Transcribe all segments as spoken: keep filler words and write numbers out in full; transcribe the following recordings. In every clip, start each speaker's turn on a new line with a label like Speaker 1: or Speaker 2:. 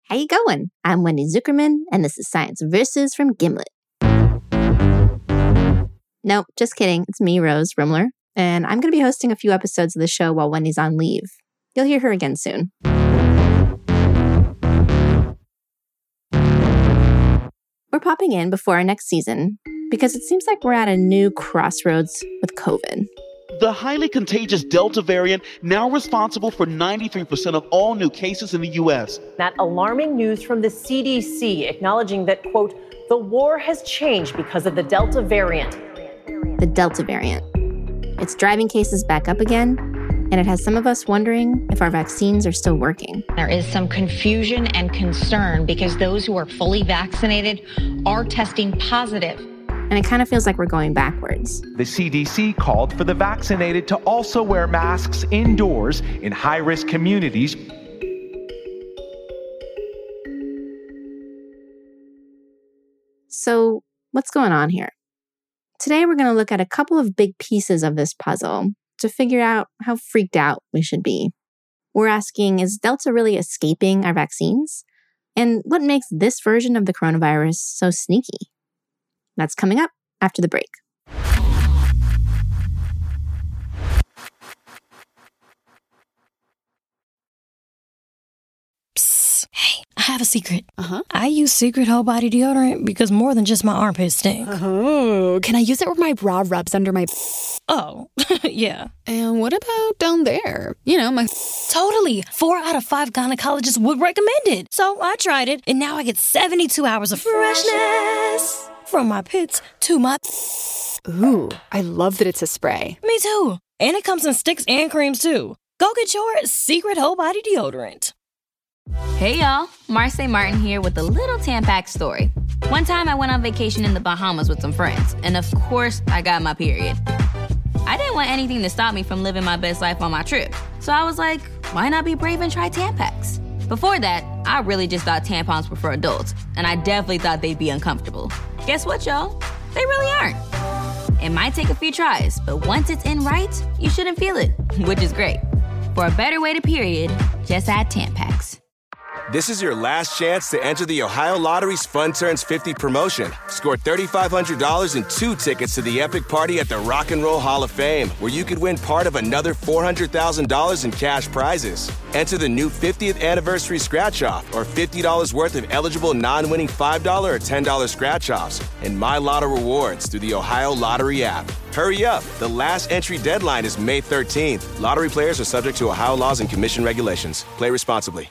Speaker 1: How you going? I'm Wendy Zuckerman, and this is Science Versus from Gimlet. Nope, just kidding. It's me, Rose Rimler, and I'm going to be hosting a few episodes of the show while Wendy's on leave. You'll hear her again soon. We're popping in before our next season because it seems like we're at a new crossroads with COVID.
Speaker 2: The highly contagious Delta variant, now responsible for ninety-three percent of all new cases in the U S.
Speaker 3: That alarming news from the C D C acknowledging that, quote, the war has changed because of the Delta variant.
Speaker 1: The Delta variant. It's driving cases back up again, and it has some of us wondering if our vaccines are still working.
Speaker 4: There is some confusion and concern because those who are fully vaccinated are testing positive.
Speaker 1: And it kind of feels like we're going backwards.
Speaker 5: The C D C called for the vaccinated to also wear masks indoors in high-risk communities.
Speaker 1: So, what's going on here? Today, we're going to look at a couple of big pieces of this puzzle to figure out how freaked out we should be. We're asking, is Delta really escaping our vaccines? And what makes this version of the coronavirus so sneaky? That's coming up after the break.
Speaker 6: Psst. Hey, I have a secret. Uh-huh. I use Secret Whole Body Deodorant because more than just my armpits stink.
Speaker 7: Oh, can I use it where my bra rubs under my...
Speaker 6: Oh, yeah.
Speaker 7: And what about down there? You know, my...
Speaker 6: Totally. Four out of five gynecologists would recommend it. So I tried it, and now I get seventy-two hours of freshness. From my pits to my...
Speaker 7: Ooh, I love that it's a spray.
Speaker 6: Me too. And it comes in sticks and creams too. Go get your Secret Whole Body Deodorant.
Speaker 8: Hey y'all, Marcy Martin here with a little Tampax story. One time I went on vacation in the Bahamas with some friends, and of course I got my period. I didn't want anything to stop me from living my best life on my trip, so I was like, why not be brave and try Tampax? Before that, I really just thought tampons were for adults, and I definitely thought they'd be uncomfortable. Guess what, y'all? They really aren't. It might take a few tries, but once it's in right, you shouldn't feel it, which is great. For a better way to period, just add Tampax.
Speaker 9: This is your last chance to enter the Ohio Lottery's Fun Turns fifty promotion. Score three thousand five hundred dollars and two tickets to the epic party at the Rock and Roll Hall of Fame, where you could win part of another four hundred thousand dollars in cash prizes. Enter the new fiftieth anniversary scratch-off or fifty dollars worth of eligible non-winning five dollars or ten dollars scratch-offs and My Lotto rewards through the Ohio Lottery app. Hurry up. The last entry deadline is May thirteenth. Lottery players are subject to Ohio laws and commission regulations. Play responsibly.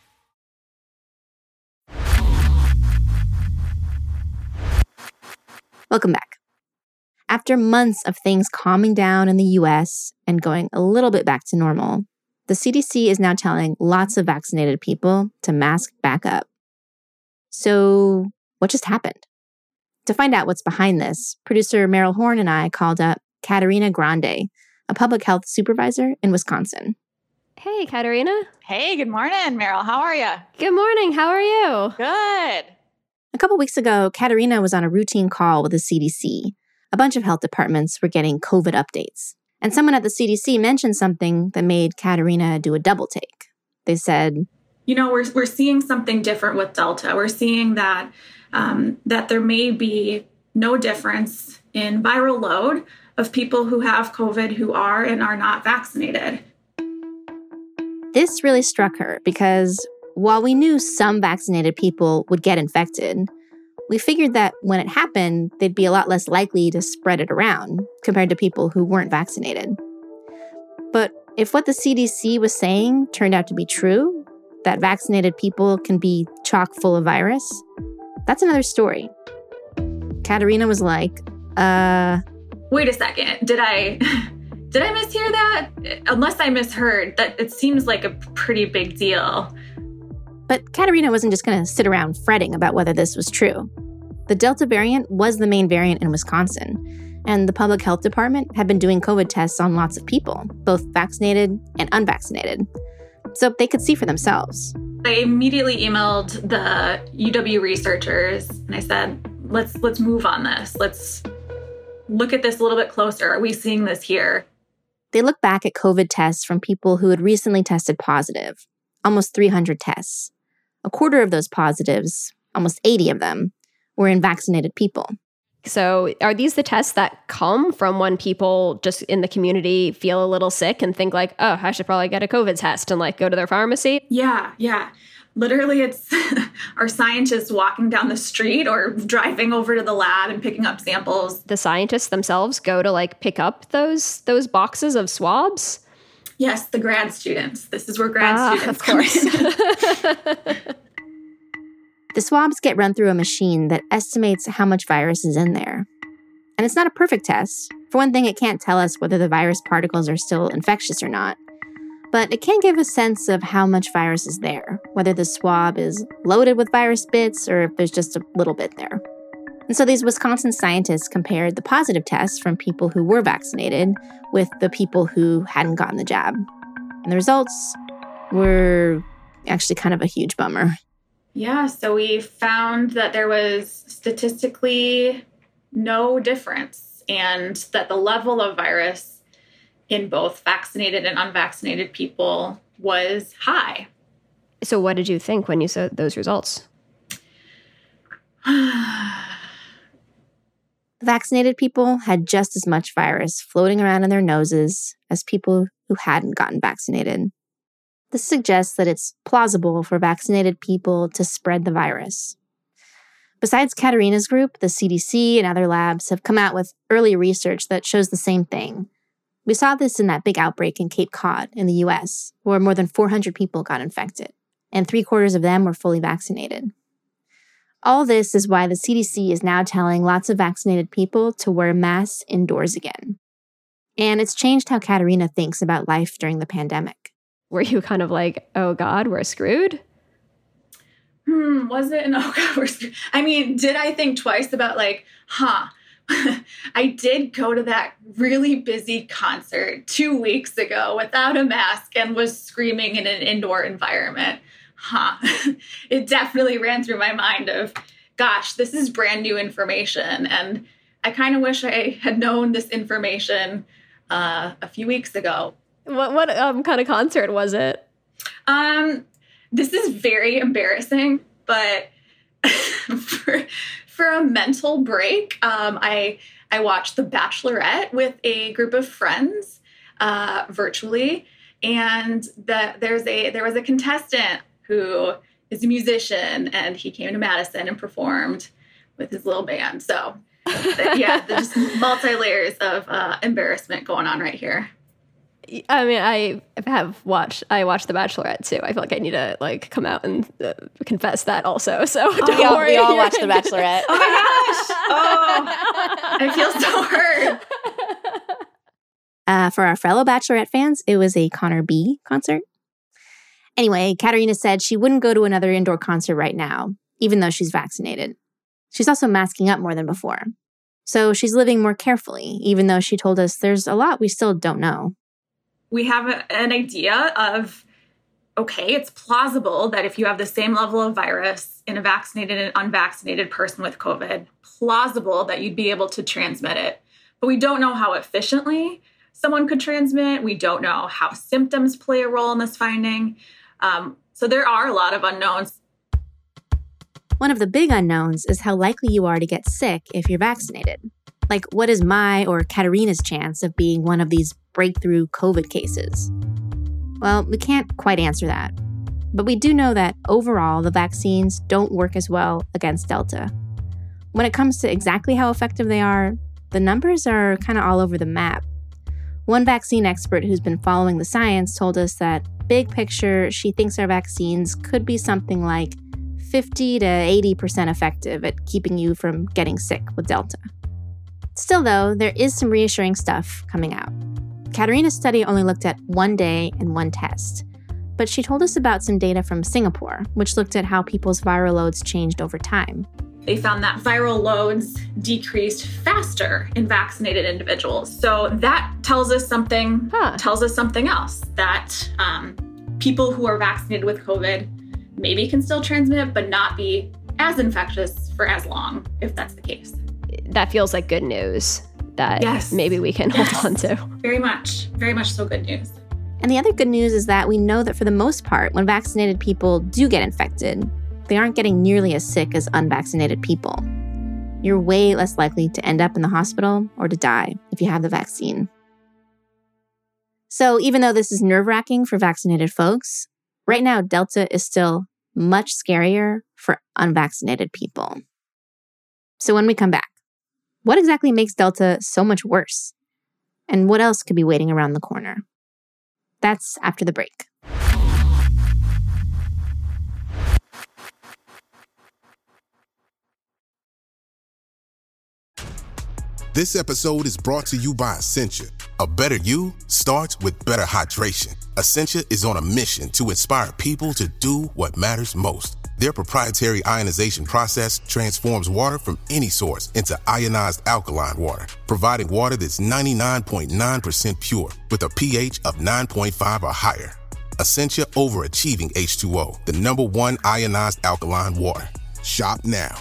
Speaker 1: Welcome back. After months of things calming down in the U S and going a little bit back to normal, the C D C is now telling lots of vaccinated people to mask back up. So, what just happened? To find out what's behind this, producer Meryl Horn and I called up Katarina Grande, a public health supervisor in Wisconsin.
Speaker 10: Hey, Katarina.
Speaker 11: Hey, good morning, Meryl. How are you?
Speaker 10: Good morning. How are you?
Speaker 11: Good.
Speaker 1: A couple weeks ago, Katarina was on a routine call with the C D C. A bunch of health departments were getting COVID updates. And someone at the C D C mentioned something that made Katarina do a double take. They said,
Speaker 12: you know, we're we're seeing something different with Delta. We're seeing that um, that there may be no difference in viral load of people who have COVID who are and are not vaccinated.
Speaker 1: This really struck her because while we knew some vaccinated people would get infected, we figured that when it happened, they'd be a lot less likely to spread it around compared to people who weren't vaccinated. But if what the C D C was saying turned out to be true, that vaccinated people can be chock full of virus, that's another story. Katarina was like, uh...
Speaker 12: Wait a second, did I... Did I mishear that? Unless I misheard, that it seems like a pretty big deal.
Speaker 1: But Katarina wasn't just going to sit around fretting about whether this was true. The Delta variant was the main variant in Wisconsin, and the public health department had been doing COVID tests on lots of people, both vaccinated and unvaccinated, so they could see for themselves.
Speaker 12: I immediately emailed the U W researchers, and I said, let's let's move on this. Let's look at this a little bit closer. Are we seeing this here?
Speaker 1: They looked back at COVID tests from people who had recently tested positive, almost three hundred tests. A quarter of those positives, almost eighty of them, were in vaccinated people.
Speaker 10: So are these the tests that come from when people just in the community feel a little sick and think like, oh, I should probably get a COVID test and like go to their pharmacy?
Speaker 12: Yeah, yeah. Literally, it's our scientists walking down the street or driving over to the lab and picking up samples.
Speaker 10: The scientists themselves go to like pick up those those boxes of swabs?
Speaker 12: Yes, the grad students. This is where grad
Speaker 10: ah,
Speaker 12: students
Speaker 10: of course.
Speaker 12: come in.
Speaker 1: The swabs get run through a machine that estimates how much virus is in there. And it's not a perfect test. For one thing, it can't tell us whether the virus particles are still infectious or not. But it can give a sense of how much virus is there, whether the swab is loaded with virus bits or if there's just a little bit there. And so these Wisconsin scientists compared the positive tests from people who were vaccinated with the people who hadn't gotten the jab. And the results were actually kind of a huge bummer.
Speaker 12: Yeah, so we found that there was statistically no difference and that the level of virus in both vaccinated and unvaccinated people was high.
Speaker 10: So what did you think when you saw those results?
Speaker 1: Vaccinated people had just as much virus floating around in their noses as people who hadn't gotten vaccinated. This suggests that it's plausible for vaccinated people to spread the virus. Besides Katerina's group, the C D C and other labs have come out with early research that shows the same thing. We saw this in that big outbreak in Cape Cod in the U S, where more than four hundred people got infected, and three quarters of them were fully vaccinated. All this is why the C D C is now telling lots of vaccinated people to wear masks indoors again. And it's changed how Katerina thinks about life during the pandemic.
Speaker 10: Were you kind of like, oh God, we're screwed?
Speaker 12: Hmm, was it? Oh God, we're screwed. I mean, did I think twice about like, huh, I did go to that really busy concert two weeks ago without a mask and was screaming in an indoor environment. Huh. It definitely ran through my mind of, gosh, this is brand new information. And I kind of wish I had known this information uh, a few weeks ago.
Speaker 10: What what um, kind of concert was it?
Speaker 12: Um, this is very embarrassing, but for, for a mental break, um, I I watched The Bachelorette with a group of friends uh, virtually, and the, there's a there was a contestant who is a musician, and he came to Madison and performed with his little band. So, yeah, there's multi layers of uh, embarrassment going on right here.
Speaker 10: I mean, I have watched, I watched The Bachelorette too. I feel like I need to like come out and uh, confess that also. So
Speaker 13: oh,
Speaker 10: don't
Speaker 13: we all,
Speaker 10: worry.
Speaker 13: We all watched The Bachelorette.
Speaker 12: Oh my gosh. Oh, I feel so hurt.
Speaker 1: Uh, for our fellow Bachelorette fans, it was a Connor B concert. Anyway, Katerina said she wouldn't go to another indoor concert right now, even though she's vaccinated. She's also masking up more than before. So she's living more carefully, even though she told us there's a lot we still don't know.
Speaker 12: We have a, an idea of, okay, it's plausible that if you have the same level of virus in a vaccinated and unvaccinated person with COVID, plausible that you'd be able to transmit it. But we don't know how efficiently someone could transmit. We don't know how symptoms play a role in this finding. Um, so there are a lot of unknowns.
Speaker 1: One of the big unknowns is how likely you are to get sick if you're vaccinated. Like, what is my or Katerina's chance of being one of these breakthrough COVID cases? Well, we can't quite answer that. But we do know that overall, the vaccines don't work as well against Delta. When it comes to exactly how effective they are, the numbers are kind of all over the map. One vaccine expert who's been following the science told us that, big picture, she thinks our vaccines could be something like fifty to eighty percent effective at keeping you from getting sick with Delta. Still, though, there is some reassuring stuff coming out. Katerina's study only looked at one day and one test, but she told us about some data from Singapore, which looked at how people's viral loads changed over time.
Speaker 12: They found that viral loads decreased faster in vaccinated individuals. So that tells us something, huh. tells us something else, that um, people who are vaccinated with COVID maybe can still transmit, but not be as infectious for as long, if that's the case.
Speaker 10: That feels like good news that
Speaker 12: yes.
Speaker 10: maybe we can
Speaker 12: yes.
Speaker 10: hold on to.
Speaker 12: Very much, very much so good news.
Speaker 1: And the other good news is that we know that for the most part, when vaccinated people do get infected, they aren't getting nearly as sick as unvaccinated people. You're way less likely to end up in the hospital or to die if you have the vaccine. So even though this is nerve-wracking for vaccinated folks, right now Delta is still much scarier for unvaccinated people. So when we come back, what exactly makes Delta so much worse? And what else could be waiting around the corner? That's after the break.
Speaker 13: This episode is brought to you by Essentia. A better you starts with better hydration. Essentia is on a mission to inspire people to do what matters most. Their proprietary ionization process transforms water from any source into ionized alkaline water, providing water that's ninety-nine point nine percent pure with a pH of nine point five or higher. Essentia Overachieving H two O, the number one ionized alkaline water. Shop now.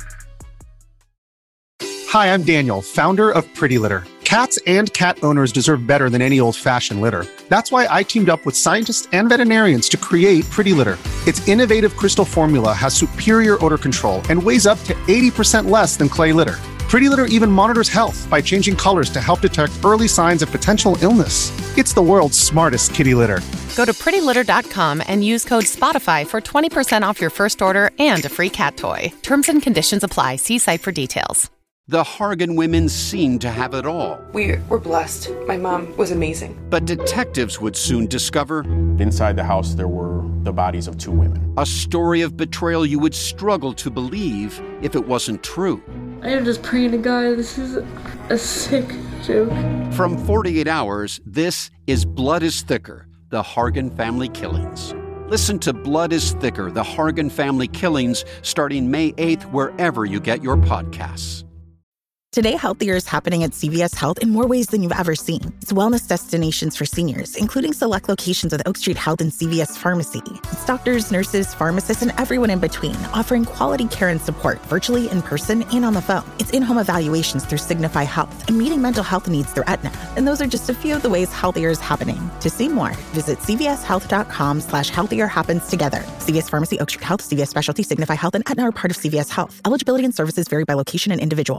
Speaker 14: Hi, I'm Daniel, founder of Pretty Litter. Cats and cat owners deserve better than any old-fashioned litter. That's why I teamed up with scientists and veterinarians to create Pretty Litter. Its innovative crystal formula has superior odor control and weighs up to eighty percent less than clay litter. Pretty Litter even monitors health by changing colors to help detect early signs of potential illness. It's the world's smartest kitty litter.
Speaker 15: Go to pretty litter dot com and use code SPOTIFY for twenty percent off your first order and a free cat toy. Terms and conditions apply. See site for details.
Speaker 16: The Hargan women seemed to have it all.
Speaker 17: We were blessed. My mom was amazing.
Speaker 16: But detectives would soon discover...
Speaker 18: Inside the house, there were the bodies of two women.
Speaker 16: A story of betrayal you would struggle to believe if it wasn't true.
Speaker 19: I am just praying to God, this is a sick joke.
Speaker 16: From forty-eight hours, this is Blood is Thicker, the Hargan family killings. Listen to Blood is Thicker, the Hargan family killings, starting May eighth, wherever you get your podcasts.
Speaker 20: Today, Healthier is happening at C V S Health in more ways than you've ever seen. It's wellness destinations for seniors, including select locations with Oak Street Health and C V S Pharmacy. It's doctors, nurses, pharmacists, and everyone in between, offering quality care and support virtually, in person, and on the phone. It's in-home evaluations through Signify Health and meeting mental health needs through Aetna. And those are just a few of the ways Healthier is happening. To see more, visit cvshealth.com slash healthier happens together. C V S Pharmacy, Oak Street Health, C V S Specialty, Signify Health, and Aetna are part of C V S Health. Eligibility and services vary by location and individual.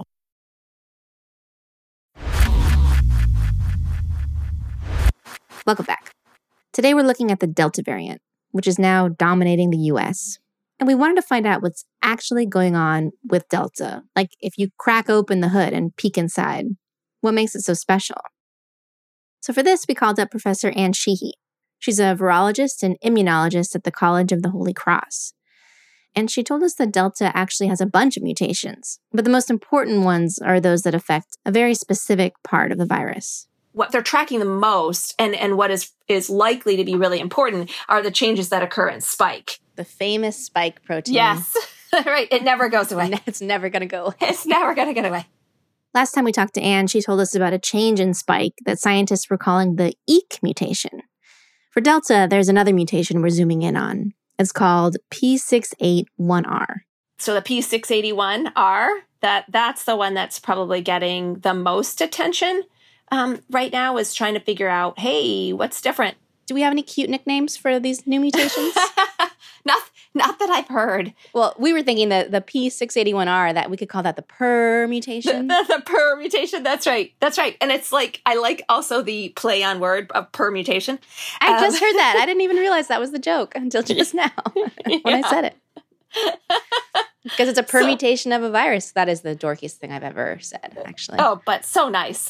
Speaker 1: Welcome back. Today we're looking at the Delta variant, which is now dominating the U S. And we wanted to find out what's actually going on with Delta. Like if you crack open the hood and peek inside, what makes it so special? So for this, we called up Professor Anne Sheehy. She's a virologist and immunologist at the College of the Holy Cross. And she told us that Delta actually has a bunch of mutations, but the most important ones are those that affect a very specific part of the virus.
Speaker 21: What they're tracking the most and, and what is, is likely to be really important are the changes that occur in spike.
Speaker 1: The famous spike protein.
Speaker 21: Yes, right. It never goes away.
Speaker 1: It's never going to go away.
Speaker 21: It's never going to get away.
Speaker 1: Last time we talked to Anne, she told us about a change in spike that scientists were calling the E C mutation. For Delta, there's another mutation we're zooming in on. It's called P six eighty-one R.
Speaker 21: So the P six eighty-one R, that, that's the one that's probably getting the most attention. Um, right now is trying to figure out, hey, what's different?
Speaker 1: Do we have any cute nicknames for these new mutations?
Speaker 21: not, not that I've heard.
Speaker 1: Well, we were thinking that the P six eighty-one R, that we could call that the per mutation.
Speaker 21: The, the, the per mutation, that's right. That's right. And it's like, I like also the play on word of permutation.
Speaker 1: I
Speaker 21: um,
Speaker 1: just heard that. I didn't even realize that was the joke until just now when
Speaker 21: yeah.
Speaker 1: I said it. Because it's a permutation so, of a virus. That is the dorkiest thing I've ever said, actually.
Speaker 21: Oh, but so nice.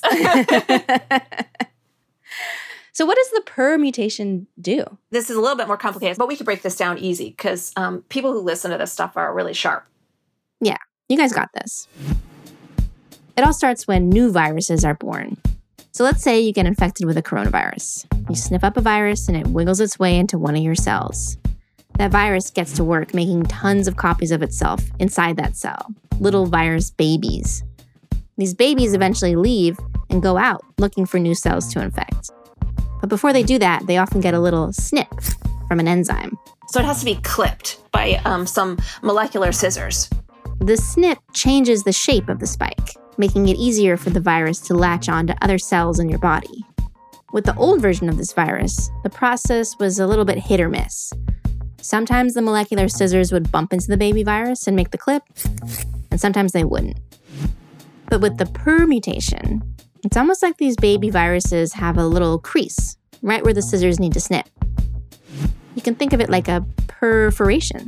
Speaker 1: So what does the permutation do?
Speaker 21: This is a little bit more complicated, but we can break this down easy because um, people who listen to this stuff are really sharp.
Speaker 1: Yeah, you guys got this. It all starts when new viruses are born. So let's say you get infected with a coronavirus. You sniff up a virus and it wiggles its way into one of your cells. That virus gets to work making tons of copies of itself inside that cell, little virus babies. These babies eventually leave and go out looking for new cells to infect. But before they do that, they often get a little snip from an enzyme.
Speaker 21: So it has to be clipped by um, some molecular scissors.
Speaker 1: The snip changes the shape of the spike, making it easier for the virus to latch on to other cells in your body. With the old version of this virus, the process was a little bit hit or miss. Sometimes the molecular scissors would bump into the baby virus and make the clip, and sometimes they wouldn't. But with the per mutation, it's almost like these baby viruses have a little crease right where the scissors need to snip. You can think of it like a perforation.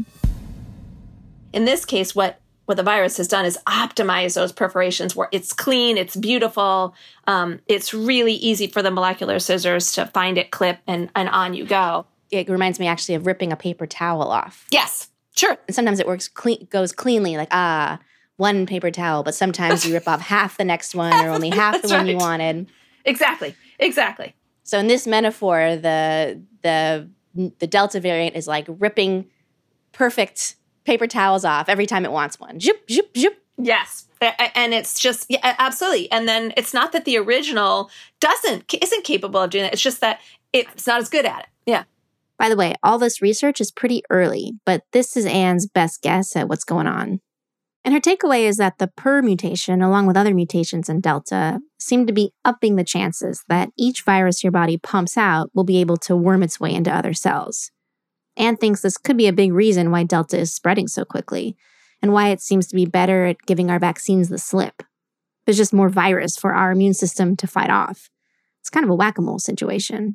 Speaker 21: In this case, what, what the virus has done is optimize those perforations where it's clean, it's beautiful, um, it's really easy for the molecular scissors to find it, clip, and, and on you go.
Speaker 1: It reminds me actually of ripping a paper towel off.
Speaker 21: Yes, sure.
Speaker 1: And sometimes it works clean, goes cleanly, like, ah, one paper towel, but sometimes you rip off half the next one or only half the one
Speaker 21: right.
Speaker 1: you wanted.
Speaker 21: Exactly, exactly.
Speaker 1: So in this metaphor, the the the Delta variant is like ripping perfect paper towels off every time it wants one. Zoop, zoop, zoop.
Speaker 21: Yes. And it's just, yeah, absolutely. And then it's not that the original doesn't, isn't capable of doing that. It's just that it's not as good at it. Yeah.
Speaker 1: By the way, all this research is pretty early, but this is Anne's best guess at what's going on. And her takeaway is that the per mutation, along with other mutations in Delta, seem to be upping the chances that each virus your body pumps out will be able to worm its way into other cells. Anne thinks this could be a big reason why Delta is spreading so quickly, and why it seems to be better at giving our vaccines the slip. There's just more virus for our immune system to fight off. It's kind of a whack-a-mole situation.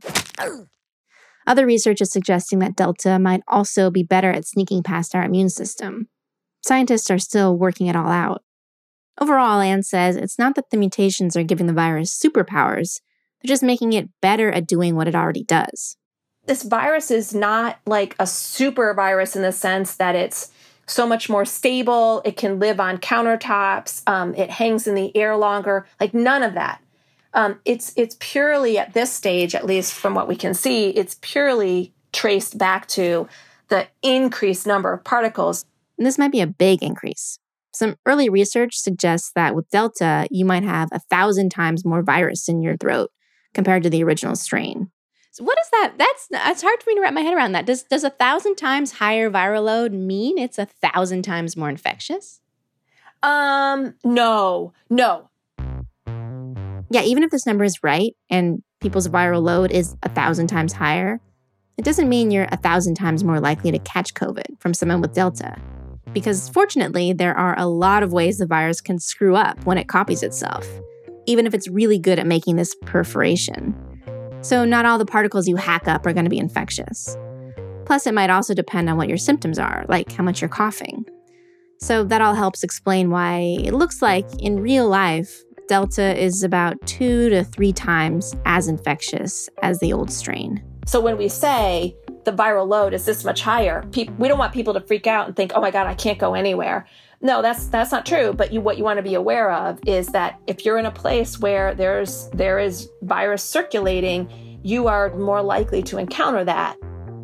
Speaker 1: Other research is suggesting that Delta might also be better at sneaking past our immune system. Scientists are still working it all out. Overall, Anne says it's not that the mutations are giving the virus superpowers, they're just making it better at doing what it already does.
Speaker 21: This virus is not like a super virus in the sense that it's so much more stable, it can live on countertops, um, it hangs in the air longer, like none of that. Um, it's it's purely, at this stage, at least from what we can see, it's purely traced back to the increased number of particles.
Speaker 1: And this might be a big increase. Some early research suggests that with Delta, you might have a thousand times more virus in your throat compared to the original strain. So what is that? That's it's hard for me to wrap my head around that. Does does a thousand times higher viral load mean it's a thousand times more infectious?
Speaker 21: Um, no, no.
Speaker 1: Yeah, even if this number is right and people's viral load is a thousand times higher, it doesn't mean you're a thousand times more likely to catch COVID from someone with Delta. Because fortunately, there are a lot of ways the virus can screw up when it copies itself, even if it's really good at making this perforation. So not all the particles you hack up are going to be infectious. Plus, it might also depend on what your symptoms are, like how much you're coughing. So that all helps explain why it looks like in real life, Delta is about two to three times as infectious as the old strain.
Speaker 21: So when we say the viral load is this much higher, pe- we don't want people to freak out and think, oh my God, I can't go anywhere. No, that's that's not true. But you, what you want to be aware of is that if you're in a place where there's there is virus circulating, you are more likely to encounter that.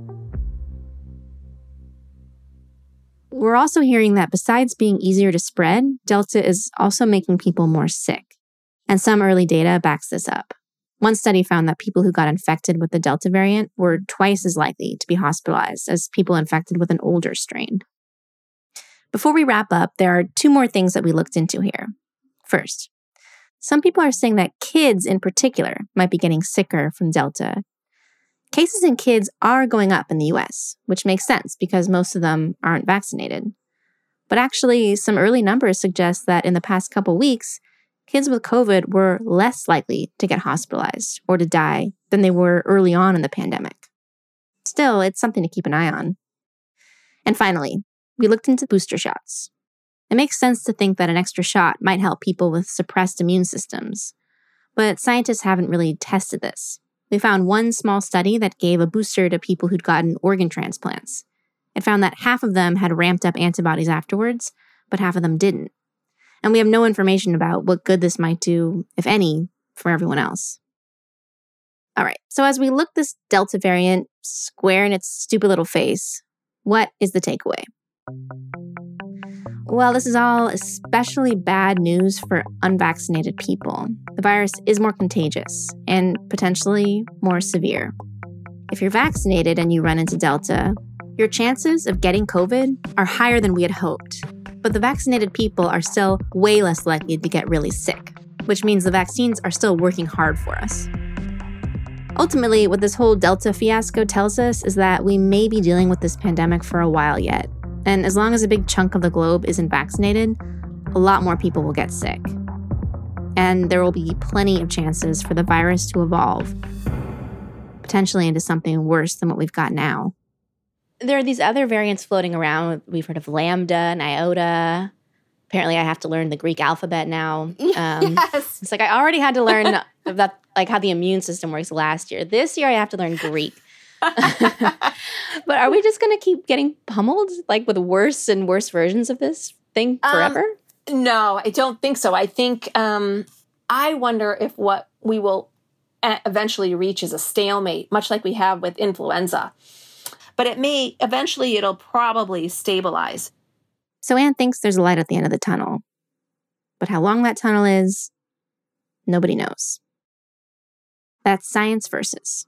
Speaker 1: We're also hearing that besides being easier to spread, Delta is also making people more sick. And some early data backs this up. One study found that people who got infected with the Delta variant were twice as likely to be hospitalized as people infected with an older strain. Before we wrap up, there are two more things that we looked into here. First, some people are saying that kids in particular might be getting sicker from Delta. Cases in kids are going up in the U S, which makes sense because most of them aren't vaccinated. But actually, some early numbers suggest that in the past couple weeks, kids with COVID were less likely to get hospitalized or to die than they were early on in the pandemic. Still, it's something to keep an eye on. And finally, we looked into booster shots. It makes sense to think that an extra shot might help people with suppressed immune systems, but scientists haven't really tested this. We found one small study that gave a booster to people who'd gotten organ transplants. It found that half of them had ramped up antibodies afterwards, but half of them didn't. And we have no information about what good this might do, if any, for everyone else. All right, so as we look this Delta variant square in its stupid little face, what is the takeaway? Well, this is all especially bad news for unvaccinated people. The virus is more contagious and potentially more severe. If you're vaccinated and you run into Delta, your chances of getting COVID are higher than we had hoped. But the vaccinated people are still way less likely to get really sick, which means the vaccines are still working hard for us. Ultimately, what this whole Delta fiasco tells us is that we may be dealing with this pandemic for a while yet. And as long as a big chunk of the globe isn't vaccinated, a lot more people will get sick. And there will be plenty of chances for the virus to evolve, potentially into something worse than what we've got now. There are these other variants floating around. We've heard of Lambda and Iota. Apparently, I have to learn the Greek alphabet now. Um,
Speaker 21: Yes.
Speaker 1: It's like I already had to learn about like how the immune system works last year. This year, I have to learn Greek. But are we just going to keep getting pummeled like with worse and worse versions of this thing forever?
Speaker 21: Um, no, I don't think so. I think um, I wonder if what we will eventually reach is a stalemate, much like we have with influenza. But it may, eventually it'll probably stabilize.
Speaker 1: So Anne thinks there's a light at the end of the tunnel. But how long that tunnel is, nobody knows. That's Science Versus.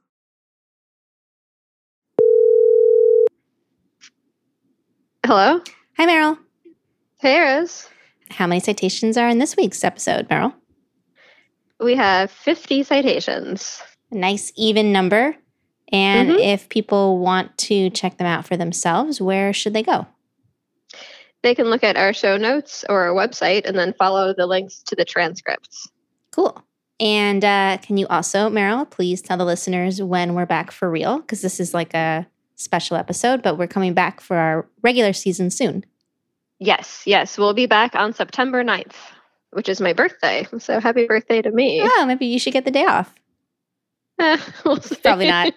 Speaker 2: Hello?
Speaker 1: Hi, Meryl.
Speaker 2: Hey, Rose.
Speaker 1: How many citations are in this week's episode, Meryl?
Speaker 2: We have fifty citations.
Speaker 1: A nice even number. And
Speaker 2: Mm-hmm.
Speaker 1: if people want to check them out for themselves, where should they go?
Speaker 2: They can look at our show notes or our website and then follow the links to the transcripts.
Speaker 1: Cool. And uh, can you also, Meryl, please tell the listeners when we're back for real? Because this is like a special episode, but we're coming back for our regular season soon.
Speaker 2: Yes, yes. We'll be back on September ninth, which is my birthday. So happy birthday to me.
Speaker 1: Oh, maybe you should get the day off.
Speaker 2: Eh, we'll see.
Speaker 1: Probably not.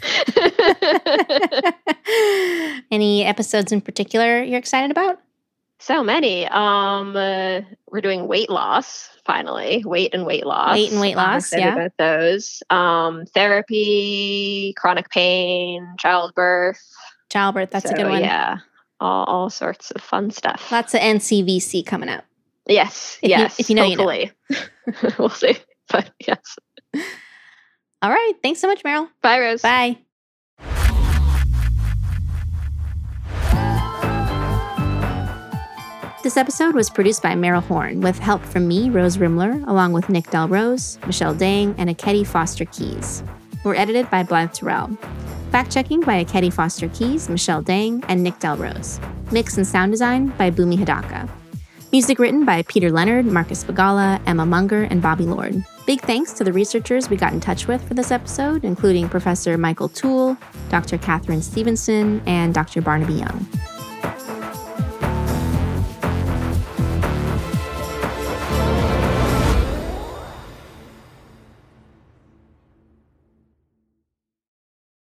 Speaker 1: Any episodes in particular you're excited about?
Speaker 2: So many. Um, uh, we're doing weight loss, finally. Weight and weight loss.
Speaker 1: Weight and weight
Speaker 2: I'm
Speaker 1: loss,
Speaker 2: excited
Speaker 1: yeah.
Speaker 2: about those. Um, therapy, chronic pain, childbirth.
Speaker 1: Childbirth, that's
Speaker 2: so,
Speaker 1: a good one.
Speaker 2: Yeah, all, all sorts of fun stuff.
Speaker 1: Lots of N C V C coming up.
Speaker 2: Yes,
Speaker 1: If you-
Speaker 2: yes.
Speaker 1: if you know, you know.
Speaker 2: hopefully. We'll see. But yes.
Speaker 1: All right. Thanks so much, Meryl.
Speaker 2: Bye, Rose.
Speaker 1: Bye. This episode was produced by Meryl Horn with help from me, Rose Rimler, along with Nick Delrose, Michelle Dang, and Akedi Foster Keys. We're edited by Blythe Terrell. Fact-checking by Akedi Foster Keys, Michelle Dang, and Nick Delrose. Mix and sound design by Bhumi Hidaka. Music written by Peter Leonard, Marcus Bagala, Emma Munger, and Bobby Lord. Big thanks to the researchers we got in touch with for this episode, including Professor Michael Toole, Doctor Catherine Stevenson, and Doctor Barnaby Young.